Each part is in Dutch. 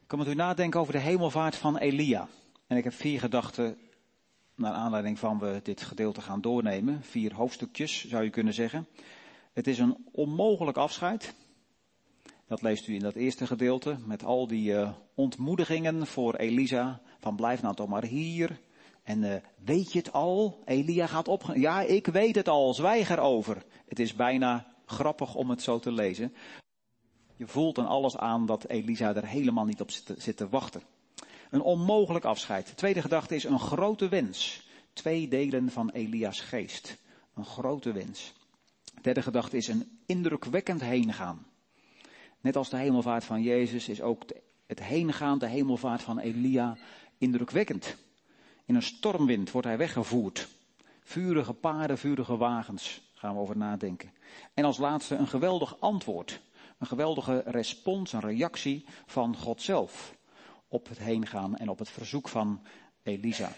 Ik kan met u nadenken over de hemelvaart van Elia. En ik heb 4 gedachten, naar aanleiding van we dit gedeelte gaan doornemen. 4 hoofdstukjes, zou je kunnen zeggen. Het is een onmogelijk afscheid. Dat leest u in dat eerste gedeelte, met al die ontmoedigingen voor Elisa. Van blijf nou toch maar hier. En weet je het al? Elia gaat op. Ja, ik weet het al, zwijg erover. Het is bijna grappig om het zo te lezen. Je voelt aan alles aan dat Elisa er helemaal niet op zit te wachten. Een onmogelijk afscheid. De tweede gedachte is een grote wens. 2 delen van Elia's geest. Een grote wens. De derde gedachte is een indrukwekkend heengaan. Net als de hemelvaart van Jezus is ook het heengaan, de hemelvaart van Elia, indrukwekkend. In een stormwind wordt hij weggevoerd. Vurige paarden, vurige wagens, gaan we over nadenken. En als laatste een geweldig antwoord. Een geweldige respons, een reactie van God zelf op het heengaan en op het verzoek van Elisa.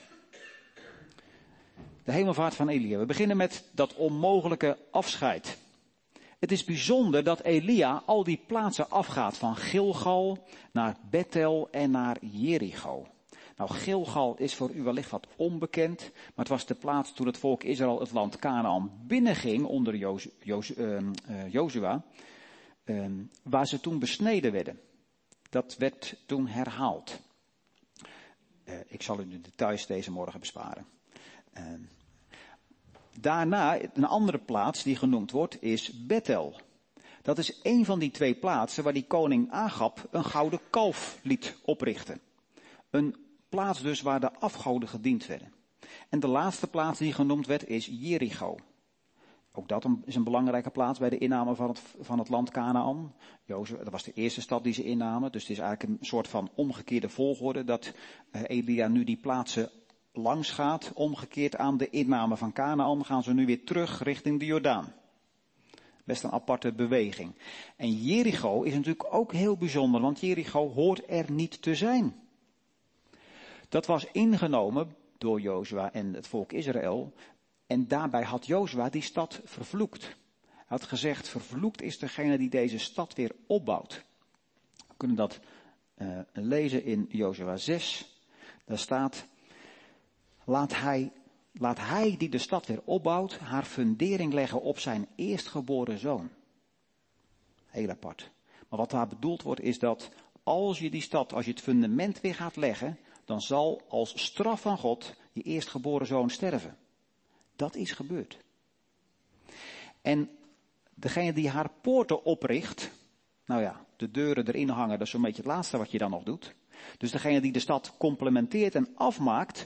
De hemelvaart van Elia. We beginnen met dat onmogelijke afscheid. Het is bijzonder dat Elia al die plaatsen afgaat, van Gilgal naar Bethel en naar Jericho. Nou, Gilgal is voor u wellicht wat onbekend, maar het was de plaats toen het volk Israël het land Kanaan binnenging onder Jozua, waar ze toen besneden werden. Dat werd toen herhaald. Ik zal u de details deze morgen besparen. Daarna, een andere plaats die genoemd wordt, is Bethel. Dat is een van die 2 plaatsen waar die koning Agab een gouden kalf liet oprichten. Een plaats dus waar de afgoden gediend werden. En de laatste plaats die genoemd werd is Jericho. Ook dat is een belangrijke plaats bij de inname van het land Kanaan. Dat was de eerste stad die ze innamen. Dus het is eigenlijk een soort van omgekeerde volgorde dat Elia nu die plaatsen langs gaat. Omgekeerd aan de inname van Kanaan gaan ze nu weer terug richting de Jordaan. Best een aparte beweging. En Jericho is natuurlijk ook heel bijzonder, want Jericho hoort er niet te zijn. Dat was ingenomen door Jozua en het volk Israël. En daarbij had Jozua die stad vervloekt. Hij had gezegd, vervloekt is degene die deze stad weer opbouwt. We kunnen dat lezen in Jozua 6. Daar staat, laat hij die de stad weer opbouwt, haar fundering leggen op zijn eerstgeboren zoon. Heel apart. Maar wat daar bedoeld wordt is dat als je die stad, als je het fundament weer gaat leggen, dan zal als straf van God je eerstgeboren zoon sterven. Dat is gebeurd. En degene die haar poorten opricht, nou ja, de deuren erin hangen, dat is zo'n beetje het laatste wat je dan nog doet. Dus degene die de stad complementeert en afmaakt,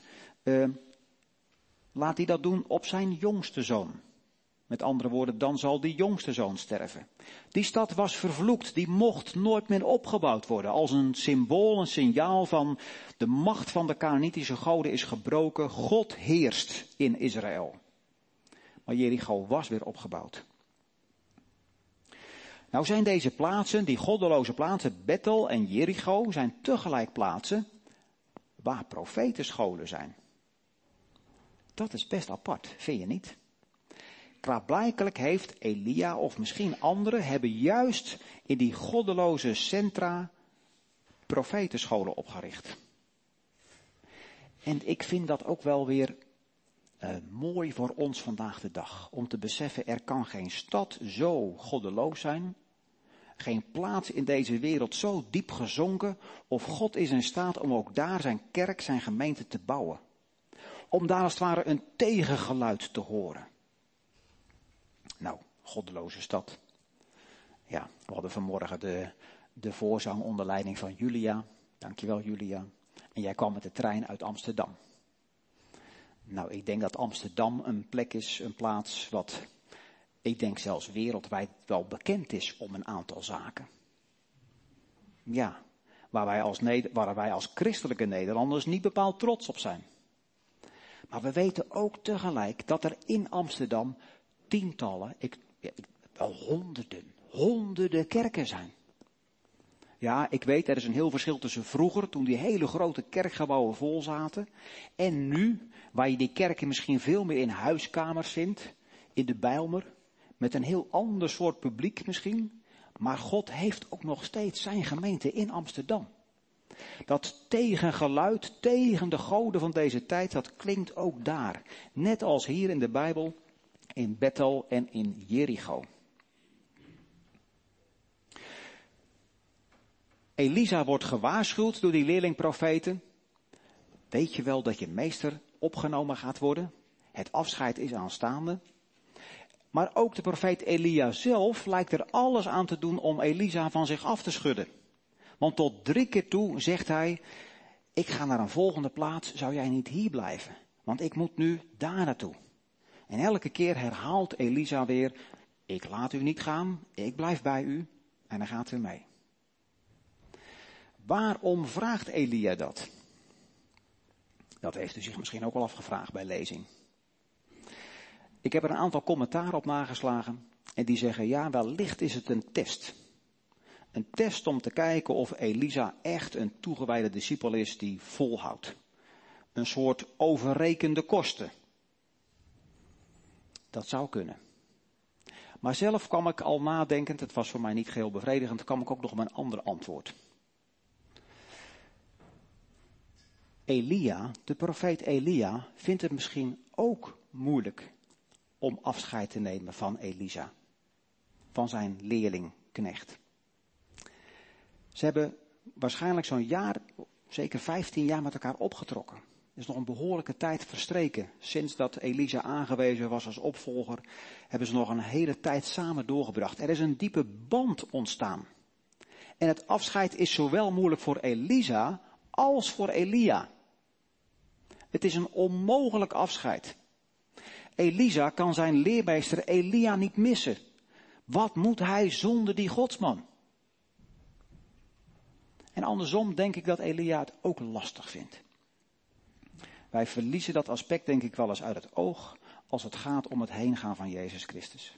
laat hij dat doen op zijn jongste zoon. Met andere woorden, dan zal die jongste zoon sterven. Die stad was vervloekt, die mocht nooit meer opgebouwd worden. Als een symbool, een signaal van de macht van de Kanaanitische goden is gebroken. God heerst in Israël. Maar Jericho was weer opgebouwd. Nou zijn deze plaatsen, die goddeloze plaatsen, Bethel en Jericho, zijn tegelijk plaatsen waar profetenscholen zijn. Dat is best apart, vind je niet? Klaarblijkelijk heeft Elia of misschien anderen hebben juist in die goddeloze centra profetenscholen opgericht. En ik vind dat ook wel weer mooi voor ons vandaag de dag. Om te beseffen, er kan geen stad zo goddeloos zijn. Geen plaats in deze wereld zo diep gezonken. Of God is in staat om ook daar zijn kerk, zijn gemeente te bouwen. Om daar als het ware een tegengeluid te horen. Nou, goddeloze stad. Ja, we hadden vanmorgen de voorzang onder leiding van Julia. Dankjewel Julia. En jij kwam met de trein uit Amsterdam. Nou, ik denk dat Amsterdam een plek is, een plaats wat, ik denk zelfs wereldwijd wel bekend is om een aantal zaken. Ja, waar wij als christelijke Nederlanders niet bepaald trots op zijn. Maar we weten ook tegelijk dat er in Amsterdam tientallen, wel honderden kerken zijn. Ja, ik weet, er is een heel verschil tussen vroeger, toen die hele grote kerkgebouwen vol zaten, en nu, waar je die kerken misschien veel meer in huiskamers vindt, in de Bijlmer, met een heel ander soort publiek misschien. Maar God heeft ook nog steeds zijn gemeente in Amsterdam. Dat tegengeluid tegen de goden van deze tijd, dat klinkt ook daar. Net als hier in de Bijbel, in Bethel en in Jericho. Elisa wordt gewaarschuwd door die leerlingprofeten. Weet je wel dat je meester opgenomen gaat worden? Het afscheid is aanstaande. Maar ook de profeet Elia zelf lijkt er alles aan te doen om Elisa van zich af te schudden. Want tot 3 keer toe zegt hij, ik ga naar een volgende plaats, zou jij niet hier blijven? Want ik moet nu daar naartoe. En elke keer herhaalt Elisa weer, ik laat u niet gaan, ik blijf bij u. En dan gaat u mee. Waarom vraagt Elia dat? Dat heeft u zich misschien ook al afgevraagd bij lezing. Ik heb er een aantal commentaren op nageslagen. En die zeggen, ja, wellicht is het een test. Een test om te kijken of Elisa echt een toegewijde discipel is die volhoudt. Een soort overrekende kosten. Dat zou kunnen. Maar zelf kwam ik al nadenkend, het was voor mij niet geheel bevredigend, kwam ik ook nog met een ander antwoord. Elia, de profeet Elia, vindt het misschien ook moeilijk om afscheid te nemen van Elisa. Van zijn leerlingknecht. Ze hebben waarschijnlijk zo'n jaar, zeker 15 jaar met elkaar opgetrokken. Er is nog een behoorlijke tijd verstreken. Sinds dat Elisa aangewezen was als opvolger, hebben ze nog een hele tijd samen doorgebracht. Er is een diepe band ontstaan. En het afscheid is zowel moeilijk voor Elisa als voor Elia. Het is een onmogelijk afscheid. Elisa kan zijn leermeester Elia niet missen. Wat moet hij zonder die godsman? En andersom denk ik dat Elia het ook lastig vindt. Wij verliezen dat aspect denk ik wel eens uit het oog als het gaat om het heengaan van Jezus Christus.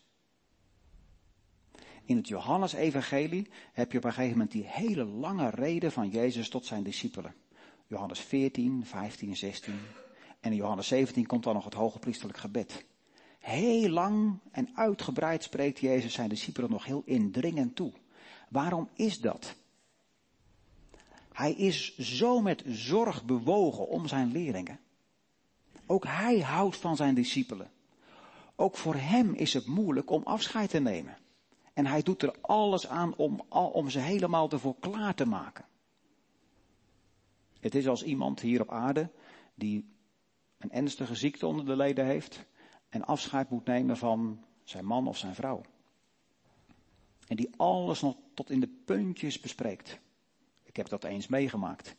In het Johannes-evangelie heb je op een gegeven moment die hele lange reden van Jezus tot zijn discipelen. Johannes 14, 15, 16. En in Johannes 17 komt dan nog het hoge priesterlijk gebed. Heel lang en uitgebreid spreekt Jezus zijn discipelen nog heel indringend toe. Waarom is dat? Hij is zo met zorg bewogen om zijn leerlingen. Ook hij houdt van zijn discipelen. Ook voor hem is het moeilijk om afscheid te nemen. En hij doet er alles aan om ze helemaal ervoor klaar te maken. Het is als iemand hier op aarde die een ernstige ziekte onder de leden heeft en afscheid moet nemen van zijn man of zijn vrouw. En die alles nog tot in de puntjes bespreekt. Ik heb dat eens meegemaakt.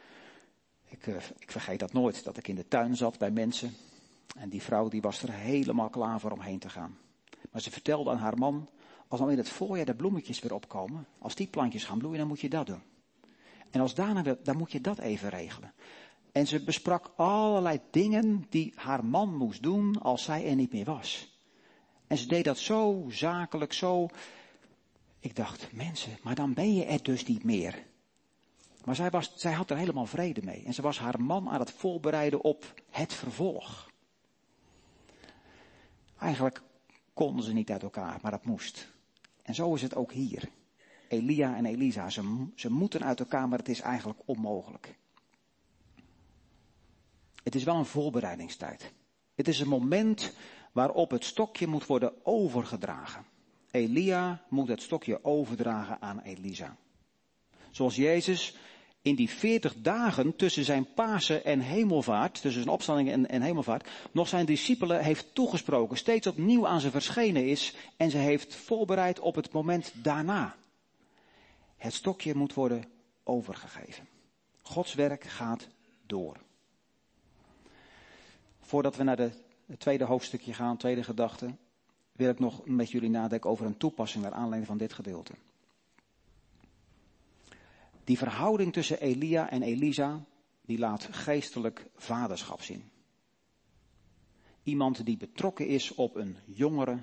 Ik vergeet dat nooit, dat ik in de tuin zat bij mensen. En die vrouw die was er helemaal klaar voor om heen te gaan. Maar ze vertelde aan haar man, als dan in het voorjaar de bloemetjes weer opkomen, als die plantjes gaan bloeien, dan moet je dat doen. En als daarna weer, dan moet je dat even regelen. En ze besprak allerlei dingen die haar man moest doen als zij er niet meer was. En ze deed dat zo zakelijk, zo. Ik dacht, mensen, maar dan ben je er dus niet meer. Maar zij had er helemaal vrede mee. En ze was haar man aan het voorbereiden op het vervolg. Eigenlijk konden ze niet uit elkaar, maar dat moest. En zo is het ook hier. Elia en Elisa, ze moeten uit elkaar, maar het is eigenlijk onmogelijk. Het is wel een voorbereidingstijd. Het is een moment waarop het stokje moet worden overgedragen. Elia moet het stokje overdragen aan Elisa. Zoals Jezus in die 40 dagen tussen zijn Pasen en hemelvaart, tussen zijn opstanding en hemelvaart, nog zijn discipelen heeft toegesproken, steeds opnieuw aan ze verschenen is en ze heeft voorbereid op het moment daarna. Het stokje moet worden overgegeven. Gods werk gaat door. Voordat we naar het tweede hoofdstukje gaan, tweede gedachte, wil ik nog met jullie nadenken over een toepassing naar aanleiding van dit gedeelte. Die verhouding tussen Elia en Elisa, die laat geestelijk vaderschap zien. Iemand die betrokken is op een jongere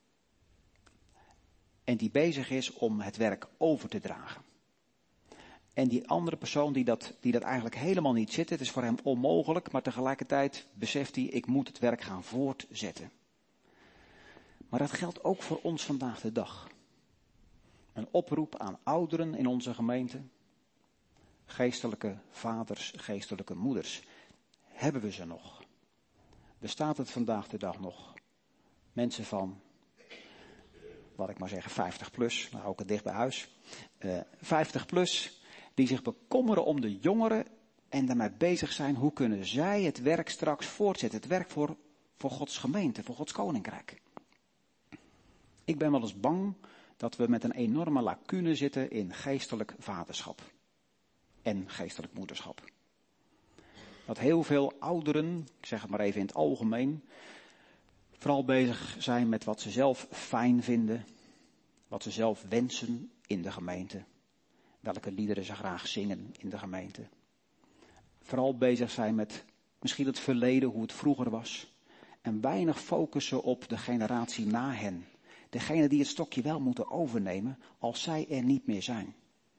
en die bezig is om het werk over te dragen. En die andere persoon die dat eigenlijk helemaal niet zit, het is voor hem onmogelijk, maar tegelijkertijd beseft hij, ik moet het werk gaan voortzetten. Maar dat geldt ook voor ons vandaag de dag. Een oproep aan ouderen in onze gemeente. geestelijke vaders, geestelijke moeders. Hebben we ze nog? Bestaat het vandaag de dag nog? Mensen van, laat ik maar zeggen, 50 plus, nou ook het dicht bij huis. 50 plus, die zich bekommeren om de jongeren en daarmee bezig zijn, hoe kunnen zij het werk straks voortzetten? Het werk voor Gods gemeente, voor Gods koninkrijk. Ik ben wel eens bang dat we met een enorme lacune zitten in geestelijk vaderschap en geestelijk moederschap. Dat heel veel ouderen, ik zeg het maar even in het algemeen, vooral bezig zijn met wat ze zelf fijn vinden, wat ze zelf wensen in de gemeente, welke liederen ze graag zingen in de gemeente. Vooral bezig zijn met misschien het verleden, hoe het vroeger was, en weinig focussen op de generatie na hen. Degene die het stokje wel moeten overnemen als zij er niet meer zijn.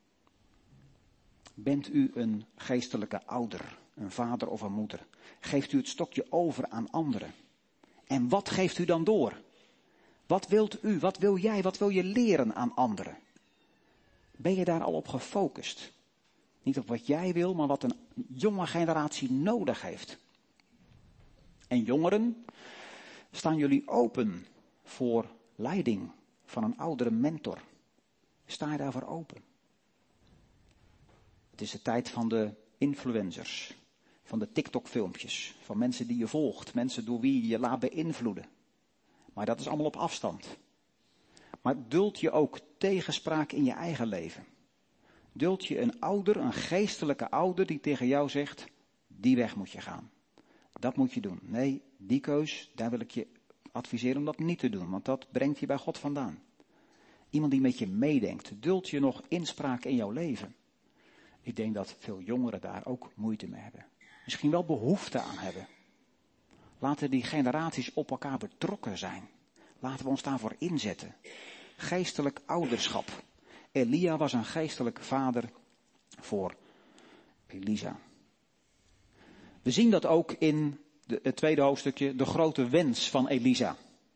Bent u een geestelijke ouder, een vader of een moeder? Geeft u het stokje over aan anderen? En wat geeft u dan door? Wat wilt u, wat wil jij, wat wil je leren aan anderen? Ben je daar al op gefocust? Niet op wat jij wil, maar wat een jonge generatie nodig heeft. En jongeren, staan jullie open voor leiding van een oudere mentor? Sta je daarvoor open? Het is de tijd van de influencers, van de TikTok-filmpjes, van mensen die je volgt, mensen door wie je je laat beïnvloeden. Maar dat is allemaal op afstand. Maar duld je ook tegenspraak in je eigen leven? Duld je een ouder, een geestelijke ouder die tegen jou zegt, die weg moet je gaan. Dat moet je doen. Nee, die keus, daar wil ik je adviseren om dat niet te doen, want dat brengt je bij God vandaan. Iemand die met je meedenkt, duld je nog inspraak in jouw leven? Ik denk dat veel jongeren daar ook moeite mee hebben. Misschien wel behoefte aan hebben. Laten die generaties op elkaar betrokken zijn. Laten we ons daarvoor inzetten. Geestelijk ouderschap. Elia was een geestelijk vader voor Elisa. We zien dat ook in het tweede hoofdstukje, de grote wens van Elisa.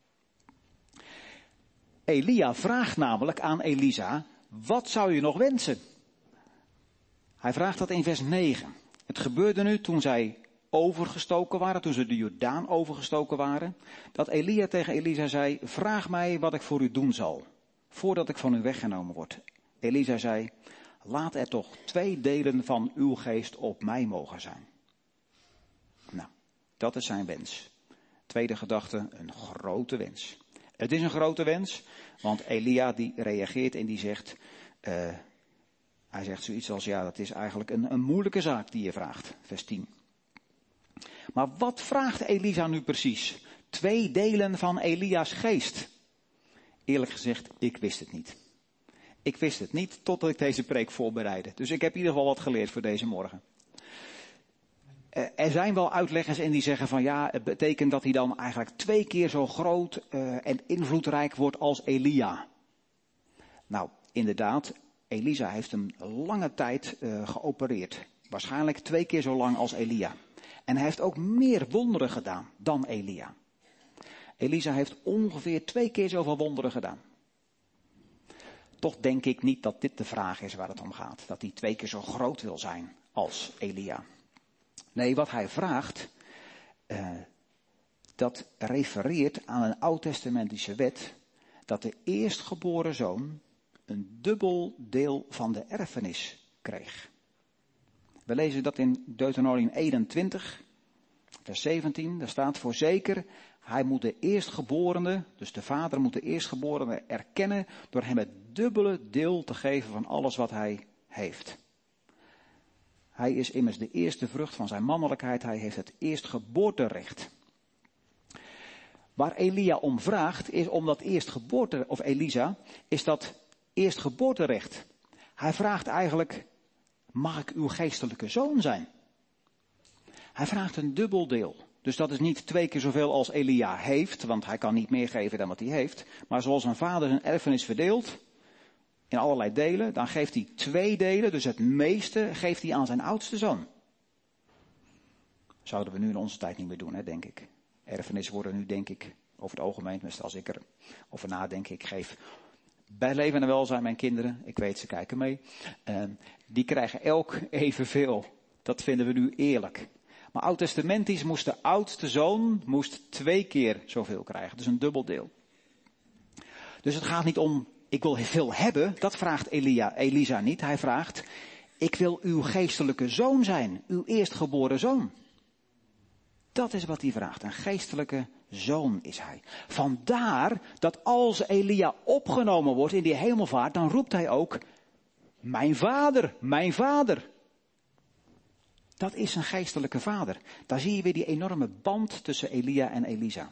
Elia vraagt namelijk aan Elisa, wat zou je nog wensen? Hij vraagt dat in vers 9. Het gebeurde nu toen zij overgestoken waren, toen ze de Jordaan overgestoken waren, dat Elia tegen Elisa zei, vraag mij wat ik voor u doen zal, voordat ik van u weggenomen word. Elisa zei, laat er toch 2 delen van uw geest op mij mogen zijn. Nou, dat is zijn wens. Tweede gedachte, een grote wens. Het is een grote wens, want Elia die reageert en die zegt, hij zegt zoiets als, ja, dat is eigenlijk een moeilijke zaak die je vraagt, vers 10. Maar wat vraagt Elisa nu precies? 2 delen van Elia's geest. Eerlijk gezegd, ik wist het niet. Ik wist het niet totdat ik deze preek voorbereidde. Dus ik heb in ieder geval wat geleerd voor deze morgen. Er zijn wel uitleggers en die zeggen van ja, het betekent dat hij dan eigenlijk 2 keer zo groot en invloedrijk wordt als Elia. Nou, inderdaad, Elisa heeft hem lange tijd geopereerd. Waarschijnlijk 2 keer zo lang als Elia. En hij heeft ook meer wonderen gedaan dan Elia. Elisa heeft ongeveer 2 keer zoveel wonderen gedaan. Toch denk ik niet dat dit de vraag is waar het om gaat. Dat hij 2 keer zo groot wil zijn als Elia. Nee, wat hij vraagt, dat refereert aan een oud-testamentische wet, dat de eerstgeboren zoon een dubbel deel van de erfenis kreeg. We lezen dat in Deuteronomium 21, vers 17, daar staat voorzeker, hij moet de eerstgeborene, dus de vader moet de eerstgeborene erkennen door hem het dubbele deel te geven van alles wat hij heeft. Hij is immers de eerste vrucht van zijn mannelijkheid, hij heeft het eerstgeboorterecht. Waar Elia om vraagt, is om dat eerstgeboorte, of Elisa, is dat eerstgeboorterecht. Hij vraagt eigenlijk, mag ik uw geestelijke zoon zijn? Hij vraagt een dubbel deel. Dus dat is niet 2 keer zoveel als Elia heeft, want hij kan niet meer geven dan wat hij heeft. Maar zoals een vader zijn erfenis verdeelt, in allerlei delen, dan geeft hij 2 delen, dus het meeste geeft hij aan zijn oudste zoon. Zouden we nu in onze tijd niet meer doen, denk ik. Erfenissen worden nu, denk ik, over het algemeen, tenminste als ik er over nadenk, ik geef Bij Leven en Welzijn, mijn kinderen, ik weet ze kijken mee, die krijgen elk evenveel. Dat vinden we nu eerlijk. Maar oud-testamentisch moest de oudste zoon 2 keer zoveel krijgen. Dus een dubbel deel. Dus het gaat niet om, ik wil veel hebben. Dat vraagt Elisa niet. Hij vraagt, ik wil uw geestelijke zoon zijn. Uw eerstgeboren zoon. Dat is wat hij vraagt. Een geestelijke zoon is hij. Vandaar dat als Elia opgenomen wordt in die hemelvaart, dan roept hij ook, mijn vader, mijn vader. Dat is een geestelijke vader. Daar zie je weer die enorme band tussen Elia en Elisa.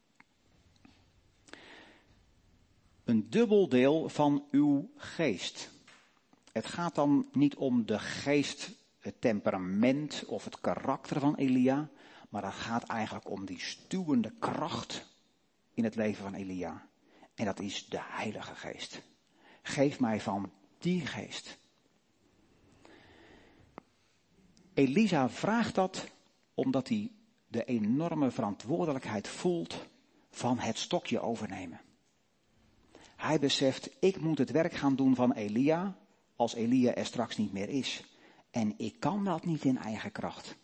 Een dubbel deel van uw geest. Het gaat dan niet om de geest, het temperament of het karakter van Elia, maar het gaat eigenlijk om die stuwende kracht in het leven van Elia. En dat is de Heilige Geest. Geef mij van die geest. Elisa vraagt dat omdat hij de enorme verantwoordelijkheid voelt van het stokje overnemen. Hij beseft, ik moet het werk gaan doen van Elia als Elia er straks niet meer is. En ik kan dat niet in eigen kracht.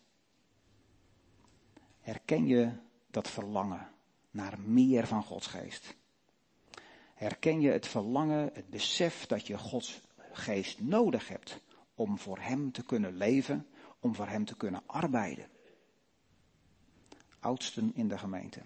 Herken je dat verlangen naar meer van Gods geest? Herken je het verlangen, het besef dat je Gods geest nodig hebt om voor hem te kunnen leven, om voor hem te kunnen arbeiden? Oudsten in de gemeente.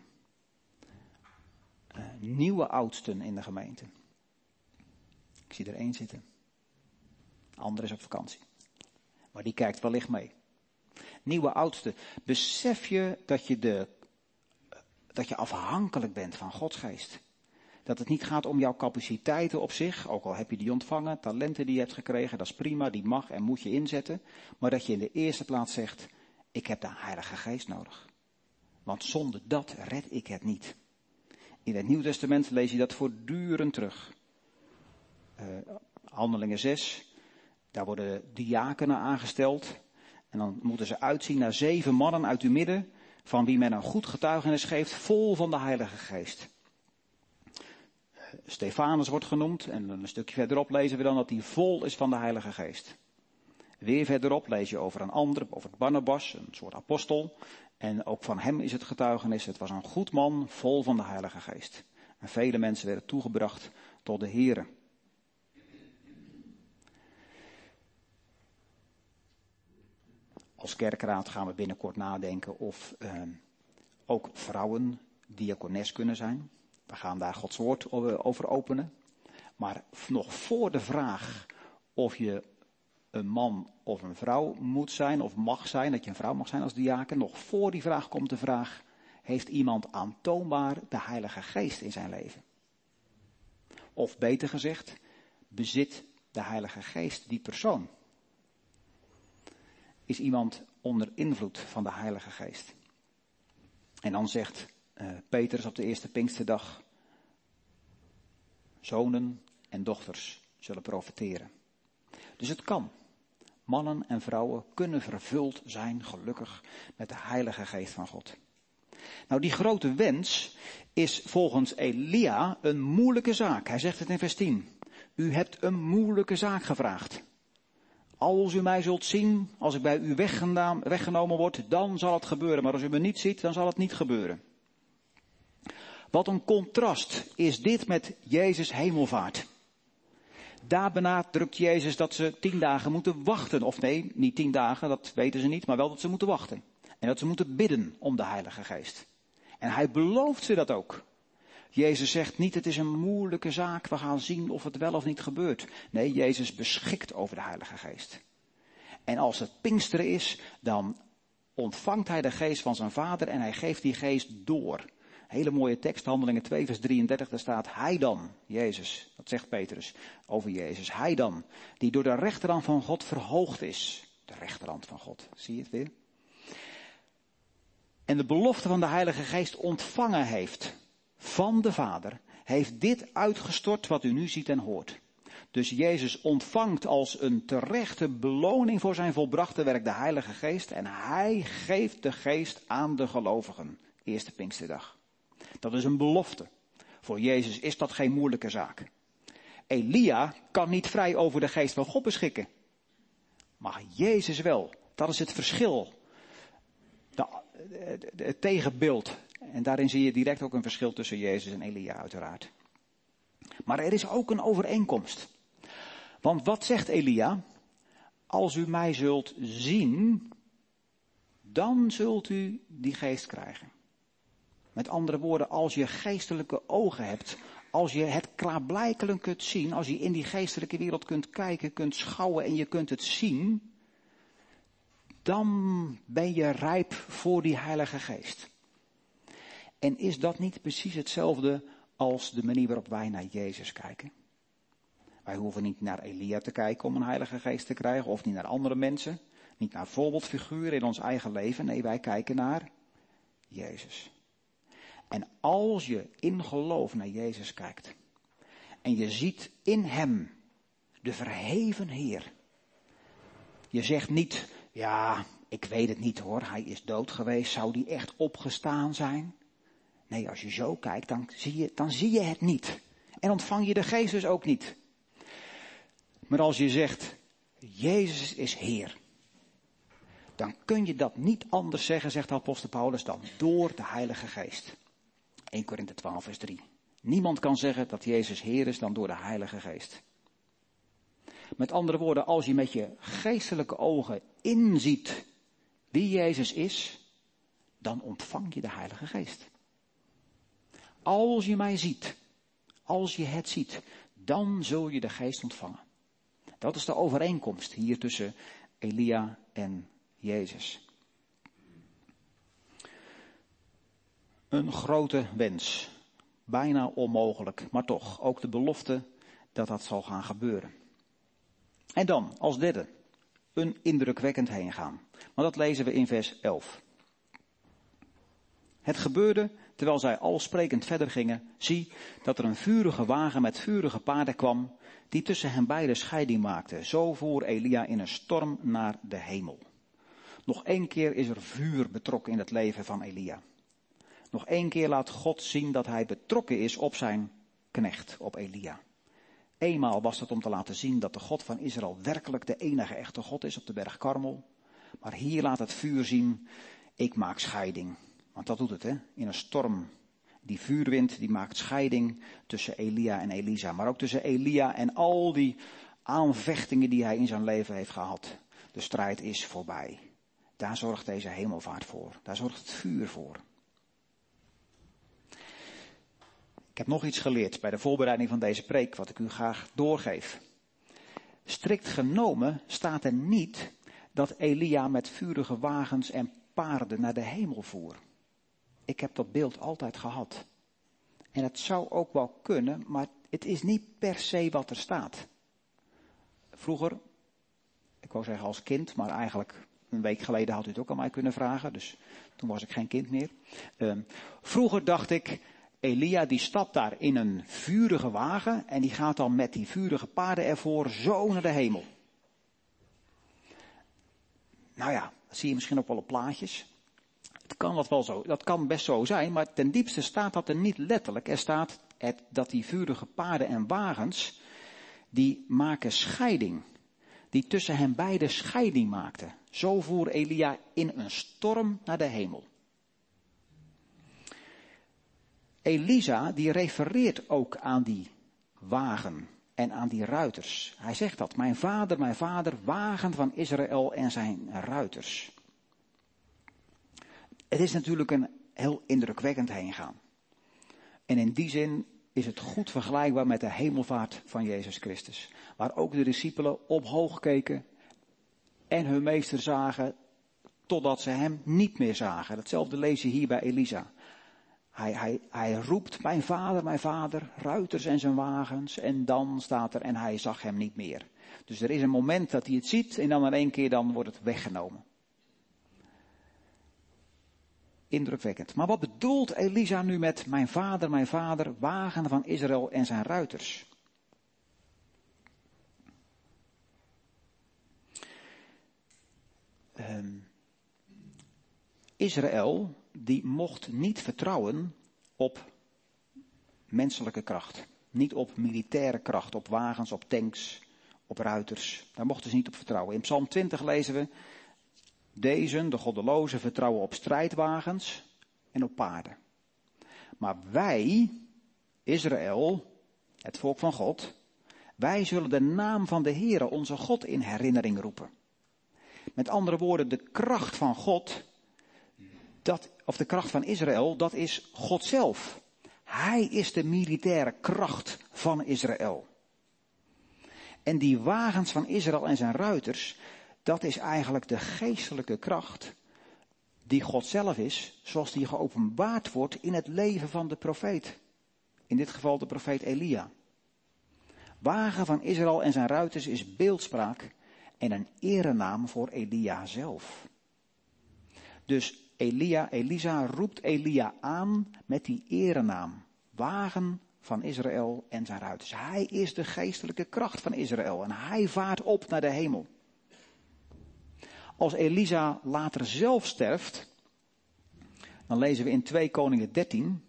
Nieuwe oudsten in de gemeente. Ik zie er 1 zitten. De andere is op vakantie. Maar die kijkt wellicht mee. Nieuwe oudsten. Besef je dat je afhankelijk bent van Gods geest. Dat het niet gaat om jouw capaciteiten op zich. Ook al heb je die ontvangen, talenten die je hebt gekregen. Dat is prima, die mag en moet je inzetten. Maar dat je in de eerste plaats zegt, ik heb de Heilige Geest nodig. Want zonder dat red ik het niet. In het Nieuw Testament lees je dat voortdurend terug. Handelingen 6, daar worden diakenen aangesteld. En dan moeten ze uitzien naar 7 mannen uit uw midden, van wie men een goed getuigenis geeft, vol van de Heilige Geest. Stefanus wordt genoemd, en een stukje verderop lezen we dan dat hij vol is van de Heilige Geest. Weer verderop lees je over een ander, over Barnabas, een soort apostel. En ook van hem is het getuigenis, het was een goed man, vol van de Heilige Geest. En vele mensen werden toegebracht tot de Here. Als kerkraad gaan we binnenkort nadenken of ook vrouwen diakones kunnen zijn. We gaan daar Gods woord over openen. Maar nog voor de vraag of je een man of een vrouw moet zijn of mag zijn, dat je een vrouw mag zijn als diaken, nog voor die vraag komt de vraag, heeft iemand aantoonbaar de Heilige Geest in zijn leven? Of beter gezegd, bezit de Heilige Geest die persoon? Is iemand onder invloed van de Heilige Geest? En dan zegt Petrus op de eerste Pinksterdag, zonen en dochters zullen profiteren. Dus het kan. Mannen en vrouwen kunnen vervuld zijn, gelukkig, met de Heilige Geest van God. Nou, die grote wens is volgens Elia een moeilijke zaak. Hij zegt het in vers 10. U hebt een moeilijke zaak gevraagd. Als u mij zult zien, als ik bij u weggenomen word, dan zal het gebeuren. Maar als u me niet ziet, dan zal het niet gebeuren. Wat een contrast is dit met Jezus' hemelvaart. Daar benadrukt Jezus dat ze 10 dagen moeten wachten. Of nee, niet 10 dagen, dat weten ze niet, maar wel dat ze moeten wachten. En dat ze moeten bidden om de Heilige Geest. En hij belooft ze dat ook. Jezus zegt niet, het is een moeilijke zaak, we gaan zien of het wel of niet gebeurt. Nee, Jezus beschikt over de Heilige Geest. En als het Pinksteren is, dan ontvangt hij de geest van zijn Vader en hij geeft die geest door. Hele mooie tekst, Handelingen 2 vers 33, daar staat, hij dan, Jezus, dat zegt Petrus over Jezus, hij dan, die door de rechterhand van God verhoogd is. De rechterhand van God, zie je het weer? En de belofte van de Heilige Geest ontvangen heeft van de Vader, heeft dit uitgestort wat u nu ziet en hoort. Dus Jezus ontvangt als een terechte beloning voor zijn volbrachte werk de Heilige Geest en hij geeft de geest aan de gelovigen. Eerste Pinksterdag. Dat is een belofte. Voor Jezus is dat geen moeilijke zaak. Elia kan niet vrij over de geest van God beschikken. Maar Jezus wel. Dat is het verschil. Het tegenbeeld. En daarin zie je direct ook een verschil tussen Jezus en Elia uiteraard. Maar er is ook een overeenkomst. Want wat zegt Elia? Als u mij zult zien, dan zult u die geest krijgen. Met andere woorden, als je geestelijke ogen hebt, als je het klaarblijkelijk kunt zien, als je in die geestelijke wereld kunt kijken, kunt schouwen en je kunt het zien, dan ben je rijp voor die Heilige Geest. En is dat niet precies hetzelfde als de manier waarop wij naar Jezus kijken? Wij hoeven niet naar Elia te kijken om een Heilige Geest te krijgen, of niet naar andere mensen, niet naar voorbeeldfiguren in ons eigen leven. Nee, wij kijken naar Jezus. En als je in geloof naar Jezus kijkt, en je ziet in hem de verheven Heer. Je zegt niet, ja, ik weet het niet hoor, hij is dood geweest, zou die echt opgestaan zijn? Nee, als je zo kijkt, dan zie je het niet. En ontvang je de Geest dus ook niet. Maar als je zegt, Jezus is Heer, dan kun je dat niet anders zeggen, zegt de apostel Paulus, dan door de Heilige Geest. 1 Korinthe 12 vers 3. Niemand kan zeggen dat Jezus Heer is dan door de Heilige Geest. Met andere woorden, als je met je geestelijke ogen inziet wie Jezus is, dan ontvang je de Heilige Geest. Als je mij ziet, als je het ziet, dan zul je de Geest ontvangen. Dat is de overeenkomst hier tussen Elia en Jezus. Een grote wens. Bijna onmogelijk, maar toch ook de belofte dat dat zal gaan gebeuren. En dan, als derde, een indrukwekkend heen gaan. Maar dat lezen we in vers 11. Het gebeurde, terwijl zij al sprekend verder gingen, zie dat er een vurige wagen met vurige paarden kwam, die tussen hen beiden scheiding maakte. Zo voer Elia in een storm naar de hemel. Nog 1 keer is er vuur betrokken in het leven van Elia. Nog 1 keer laat God zien dat hij betrokken is op zijn knecht, op Elia. Eenmaal was het om te laten zien dat de God van Israël werkelijk de enige echte God is op de berg Karmel. Maar hier laat het vuur zien, ik maak scheiding. Want dat doet het, hè? In een storm. Die vuurwind, die maakt scheiding tussen Elia en Elisa. Maar ook tussen Elia en al die aanvechtingen die hij in zijn leven heeft gehad. De strijd is voorbij. Daar zorgt deze hemelvaart voor. Daar zorgt het vuur voor. Ik heb nog iets geleerd bij de voorbereiding van deze preek, wat ik u graag doorgeef. Strikt genomen staat er niet dat Elia met vurige wagens en paarden naar de hemel voer. Ik heb dat beeld altijd gehad. En het zou ook wel kunnen, maar het is niet per se wat er staat. Vroeger, ik wou zeggen als kind, maar eigenlijk een week geleden had u het ook aan mij kunnen vragen, dus toen was ik geen kind meer. Vroeger dacht ik, Elia die stapt daar in een vurige wagen en die gaat dan met die vurige paarden ervoor zo naar de hemel. Nou ja, dat zie je misschien ook wel op plaatjes. Dat kan best zo zijn, maar ten diepste staat dat er niet letterlijk. Er staat dat die vurige paarden en wagens, die maken scheiding. Die tussen hen beiden scheiding maakten. Zo voer Elia in een storm naar de hemel. Elisa die refereert ook aan die wagen en aan die ruiters. Hij zegt dat, mijn vader, wagen van Israël en zijn ruiters. Het is natuurlijk een heel indrukwekkend heengaan. En in die zin is het goed vergelijkbaar met de hemelvaart van Jezus Christus. Waar ook de discipelen omhoog keken en hun meester zagen totdat ze hem niet meer zagen. Datzelfde lees je hier bij Elisa. Hij roept, mijn vader, ruiters en zijn wagens. En dan staat er, en hij zag hem niet meer. Dus er is een moment dat hij het ziet en dan in 1 keer dan wordt het weggenomen. Indrukwekkend. Maar wat bedoelt Elisa nu met mijn vader, wagen van Israël en zijn ruiters? Israël, die mocht niet vertrouwen op menselijke kracht. Niet op militaire kracht, op wagens, op tanks, op ruiters. Daar mochten ze niet op vertrouwen. In Psalm 20 lezen we, deze, de goddelozen, vertrouwen op strijdwagens en op paarden. Maar wij, Israël, het volk van God, wij zullen de naam van de Heere, onze God, in herinnering roepen. Met andere woorden, de kracht van God, of de kracht van Israël, dat is God zelf. Hij is de militaire kracht van Israël. En die wagens van Israël en zijn ruiters, dat is eigenlijk de geestelijke kracht die God zelf is, zoals die geopenbaard wordt in het leven van de profeet. In dit geval de profeet Elia. Wagen van Israël en zijn ruiters is beeldspraak en een erenaam voor Elia zelf. Dus Elisa roept Elia aan met die erenaam. Wagen van Israël en zijn ruiters. Hij is de geestelijke kracht van Israël en hij vaart op naar de hemel. Als Elisa later zelf sterft, dan lezen we in 2 Koningen 13.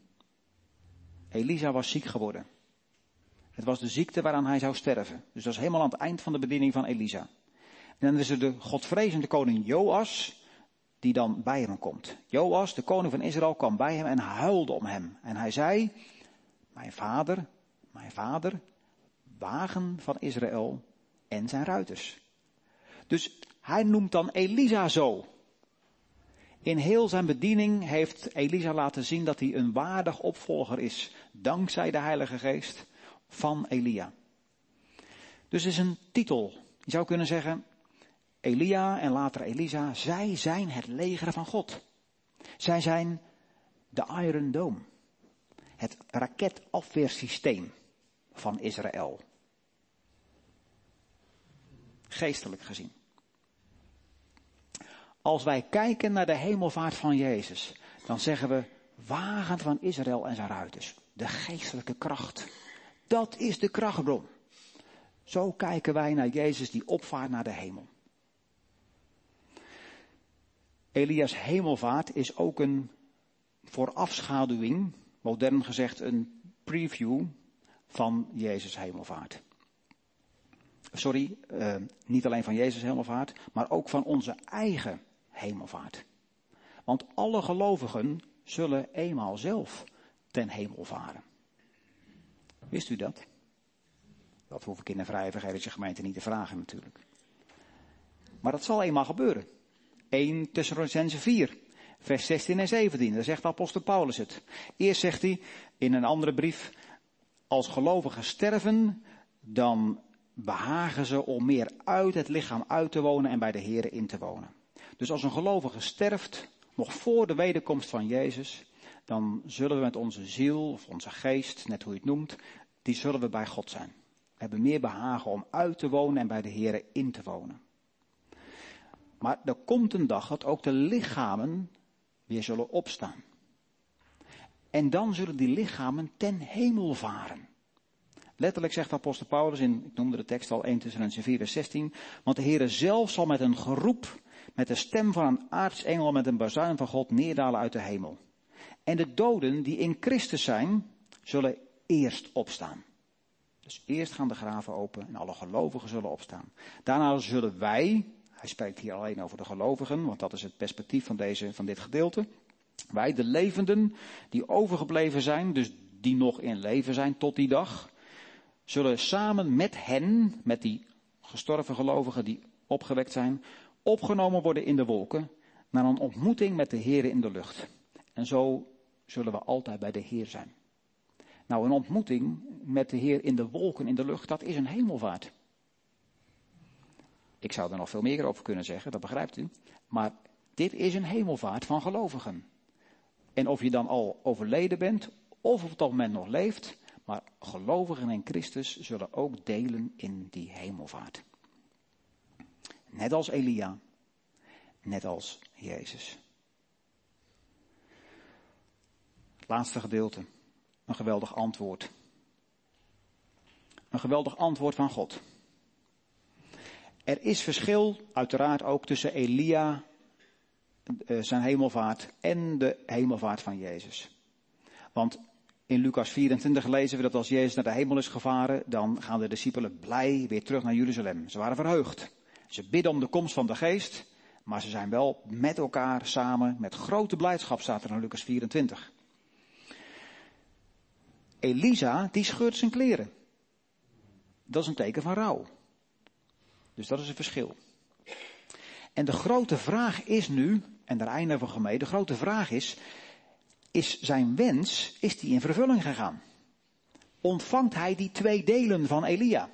Elisa was ziek geworden. Het was de ziekte waaraan hij zou sterven. Dus dat is helemaal aan het eind van de bediening van Elisa. En dan is er de godvrezende koning Joas, die dan bij hem komt. Joas, de koning van Israël, kwam bij hem en huilde om hem. En hij zei, mijn vader, wagen van Israël en zijn ruiters. Dus hij noemt dan Elisa zo. In heel zijn bediening heeft Elisa laten zien dat hij een waardig opvolger is, dankzij de Heilige Geest van Elia. Dus het is een titel. Je zou kunnen zeggen, Elia en later Elisa, zij zijn het leger van God. Zij zijn de Iron Dome. Het raketafweersysteem van Israël. Geestelijk gezien. Als wij kijken naar de hemelvaart van Jezus, dan zeggen we, wagen van Israël en zijn ruiters. De geestelijke kracht. Dat is de krachtbron. Zo kijken wij naar Jezus die opvaart naar de hemel. Elia's hemelvaart is ook een voorafschaduwing, modern gezegd een preview van Jezus' hemelvaart. Niet alleen van Jezus' hemelvaart, maar ook van onze eigen hemelvaart. Want alle gelovigen zullen eenmaal zelf ten hemel varen. Wist u dat? Dat hoef ik in een vrije evangelische gemeente niet te vragen natuurlijk. Maar dat zal eenmaal gebeuren. 1 Thessalonicenzen 4, vers 16 en 17. Daar zegt de apostel Paulus het. Eerst zegt hij in een andere brief, als gelovigen sterven, dan behagen ze om meer uit het lichaam uit te wonen en bij de Here in te wonen. Dus als een gelovige sterft, nog voor de wederkomst van Jezus, dan zullen we met onze ziel of onze geest, net hoe je het noemt, die zullen we bij God zijn. We hebben meer behagen om uit te wonen en bij de Here in te wonen. Maar er komt een dag dat ook de lichamen weer zullen opstaan. En dan zullen die lichamen ten hemel varen. Letterlijk zegt apostel Paulus ik noemde de tekst al 1 Thessalonicenzen 4 vers 16. Want de Heere zelf zal met een geroep, met de stem van een aartsengel, met een bazuin van God neerdalen uit de hemel. En de doden die in Christus zijn, zullen eerst opstaan. Dus eerst gaan de graven open en alle gelovigen zullen opstaan. Daarna zullen wij, hij spreekt hier alleen over de gelovigen, want dat is het perspectief van dit gedeelte. Wij, de levenden, die overgebleven zijn, dus die nog in leven zijn tot die dag, zullen samen met hen, met die gestorven gelovigen die opgewekt zijn, opgenomen worden in de wolken, naar een ontmoeting met de Heer in de lucht. En zo zullen we altijd bij de Heer zijn. Nou, een ontmoeting met de Heer in de wolken, in de lucht, dat is een hemelvaart. Ik zou er nog veel meer over kunnen zeggen, dat begrijpt u. Maar dit is een hemelvaart van gelovigen. En of je dan al overleden bent, of op dat moment nog leeft, maar gelovigen in Christus zullen ook delen in die hemelvaart. Net als Elia, net als Jezus. Het laatste gedeelte, een geweldig antwoord. Een geweldig antwoord van God. Er is verschil uiteraard ook tussen Elia, zijn hemelvaart, en de hemelvaart van Jezus. Want In Lucas 24 lezen we dat als Jezus naar de hemel is gevaren, dan gaan de discipelen blij weer terug naar Jeruzalem. Ze waren verheugd. Ze bidden om de komst van de geest, maar ze zijn wel met elkaar samen, met grote blijdschap, staat er in Lucas 24. Elisa, die scheurt zijn kleren. Dat is een teken van rouw. Dus dat is een verschil. En de grote vraag is nu, en daar eindigen we mee, de grote vraag is zijn wens, is die in vervulling gegaan? Ontvangt hij die 2 delen van Elia?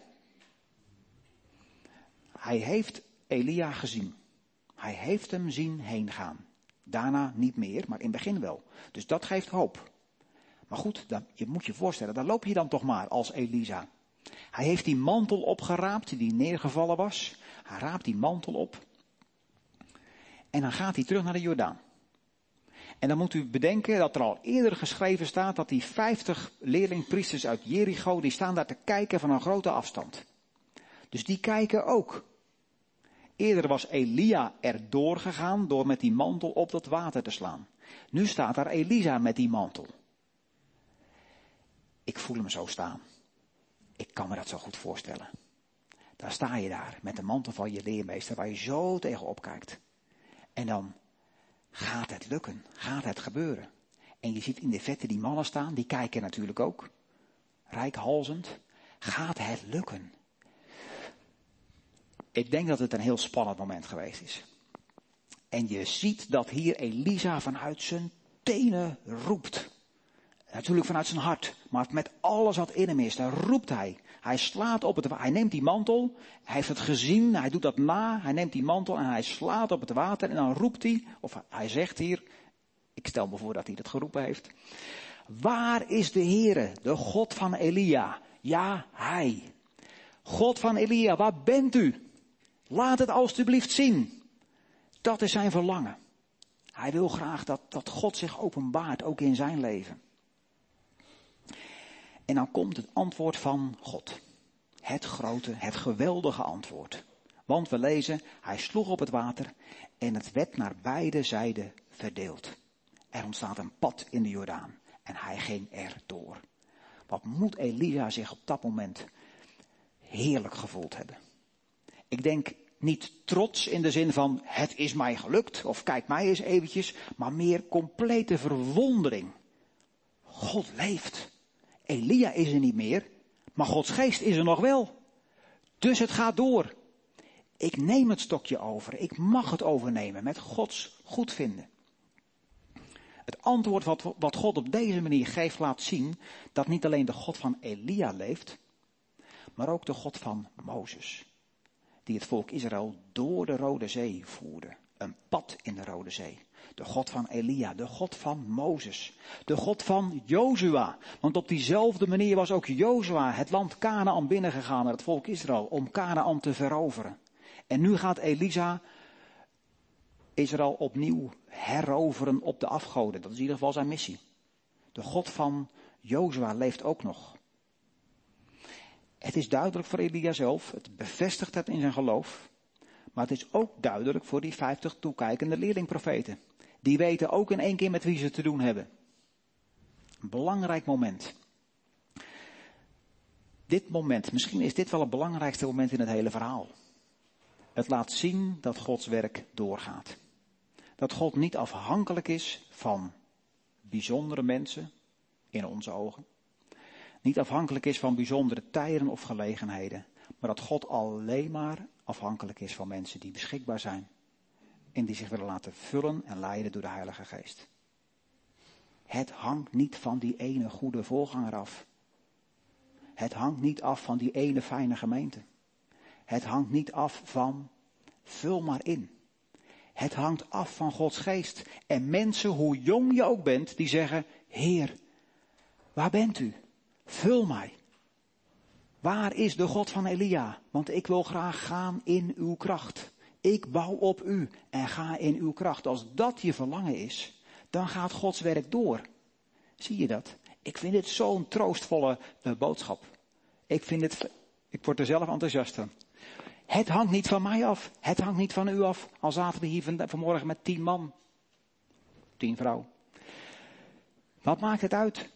Hij heeft Elia gezien. Hij heeft hem zien heen gaan. Daarna niet meer, maar in het begin wel. Dus dat geeft hoop. Maar goed, je moet je voorstellen, daar loop je dan toch maar als Elisa. Hij heeft die mantel opgeraapt die neergevallen was. Hij raapt die mantel op. En dan gaat hij terug naar de Jordaan. En dan moet u bedenken dat er al eerder geschreven staat dat die 50 leerlingpriesters uit Jericho, die staan daar te kijken van een grote afstand. Dus die kijken ook. Eerder was Elia erdoor gegaan door met die mantel op dat water te slaan. Nu staat daar Elisa met die mantel. Ik voel hem zo staan. Ik kan me dat zo goed voorstellen. Dan sta je daar met de mantel van je leermeester waar je zo tegenop kijkt. En dan gaat het lukken, gaat het gebeuren. En je ziet in de vette die mannen staan, die kijken natuurlijk ook. Reikhalzend. Gaat het lukken? Ik denk dat het een heel spannend moment geweest is. En je ziet dat hier Elisa vanuit zijn tenen roept. Natuurlijk vanuit zijn hart, maar met alles wat in hem is, daar roept hij. Hij slaat op het water, hij neemt die mantel, hij heeft het gezien, hij doet dat na, hij neemt die mantel en hij slaat op het water en dan roept hij, of hij zegt hier, ik stel me voor dat hij dat geroepen heeft. Waar is de Heere, de God van Elia? Ja, hij. God van Elia, waar bent u? Laat het alstublieft zien. Dat is zijn verlangen. Hij wil graag dat God zich openbaart, ook in zijn leven. En dan komt het antwoord van God. Het grote, het geweldige antwoord. Want we lezen, hij sloeg op het water en het werd naar beide zijden verdeeld. Er ontstaat een pad in de Jordaan en hij ging er door. Wat moet Elia zich op dat moment heerlijk gevoeld hebben. Ik denk niet trots in de zin van het is mij gelukt of kijk mij eens eventjes, maar meer complete verwondering. God leeft. Elia is er niet meer, maar Gods geest is er nog wel. Dus het gaat door. Ik neem het stokje over. Ik mag het overnemen met Gods goedvinden. Het antwoord wat God op deze manier geeft laat zien dat niet alleen de God van Elia leeft, maar ook de God van Mozes. Die het volk Israël door de Rode Zee voerde. Een pad in de Rode Zee. De God van Elia, de God van Mozes. De God van Jozua. Want op diezelfde manier was ook Jozua het land Kanaan binnengegaan naar het volk Israël. Om Kanaan te veroveren. En nu gaat Elisa Israël opnieuw heroveren op de afgoden. Dat is in ieder geval zijn missie. De God van Jozua leeft ook nog. Het is duidelijk voor Elia zelf. Het bevestigt het in zijn geloof. Maar het is ook duidelijk voor die 50 toekijkende leerlingprofeten. Die weten ook in één keer met wie ze te doen hebben. Een belangrijk moment. Dit moment, misschien is dit wel het belangrijkste moment in het hele verhaal. Het laat zien dat Gods werk doorgaat. Dat God niet afhankelijk is van bijzondere mensen, in onze ogen. Niet afhankelijk is van bijzondere tijden of gelegenheden. Maar dat God alleen maar afhankelijk is van mensen die beschikbaar zijn. En die zich willen laten vullen en leiden door de Heilige Geest. Het hangt niet van die ene goede voorganger af. Het hangt niet af van die ene fijne gemeente. Het hangt niet af van, vul maar in. Het hangt af van Gods geest. En mensen, hoe jong je ook bent, die zeggen, Heer, waar bent u? Vul mij. Waar is de God van Elia? Want ik wil graag gaan in uw kracht. Ik bouw op u en ga in uw kracht. Als dat je verlangen is, dan gaat Gods werk door. Zie je dat? Ik vind dit zo'n troostvolle boodschap. Ik word er zelf enthousiast van. Het hangt niet van mij af. Het hangt niet van u af. Al zaten we hier vanmorgen met 10 man. 10 vrouwen. Wat maakt het uit?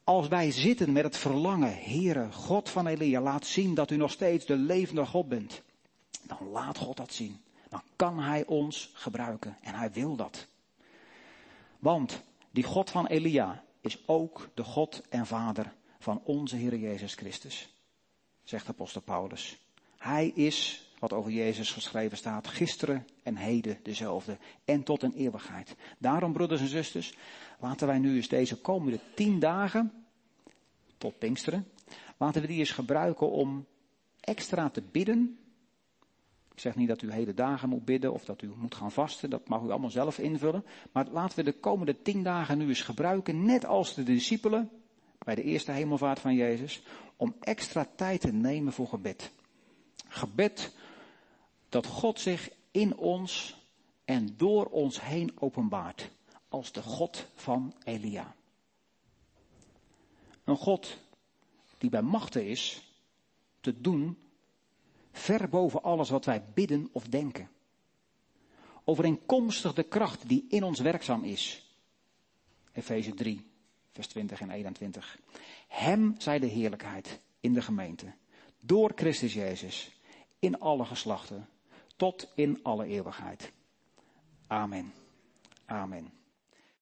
Als wij zitten met het verlangen, Heere, God van Elia, laat zien dat u nog steeds de levende God bent. Dan laat God dat zien. Dan kan hij ons gebruiken. En hij wil dat. Want die God van Elia is ook de God en Vader van onze Heer Jezus Christus. Zegt apostel Paulus. Hij is, wat over Jezus geschreven staat, gisteren en heden dezelfde. En tot een eeuwigheid. Daarom, broeders en zusters, laten wij nu eens deze komende 10 dagen, tot Pinksteren, laten we die eens gebruiken om extra te bidden. Ik zeg niet dat u hele dagen moet bidden of dat u moet gaan vasten. Dat mag u allemaal zelf invullen. Maar laten we de komende 10 dagen nu eens gebruiken, net als de discipelen bij de eerste hemelvaart van Jezus, om extra tijd te nemen voor gebed. Gebed dat God zich in ons en door ons heen openbaart als de God van Elia. Een God die bij machte is te doen ver boven alles wat wij bidden of denken. Overeenkomstig de kracht die in ons werkzaam is. Efeze 3, vers 20 en 21. Hem zij de heerlijkheid in de gemeente. Door Christus Jezus. In alle geslachten. Tot in alle eeuwigheid. Amen. Amen.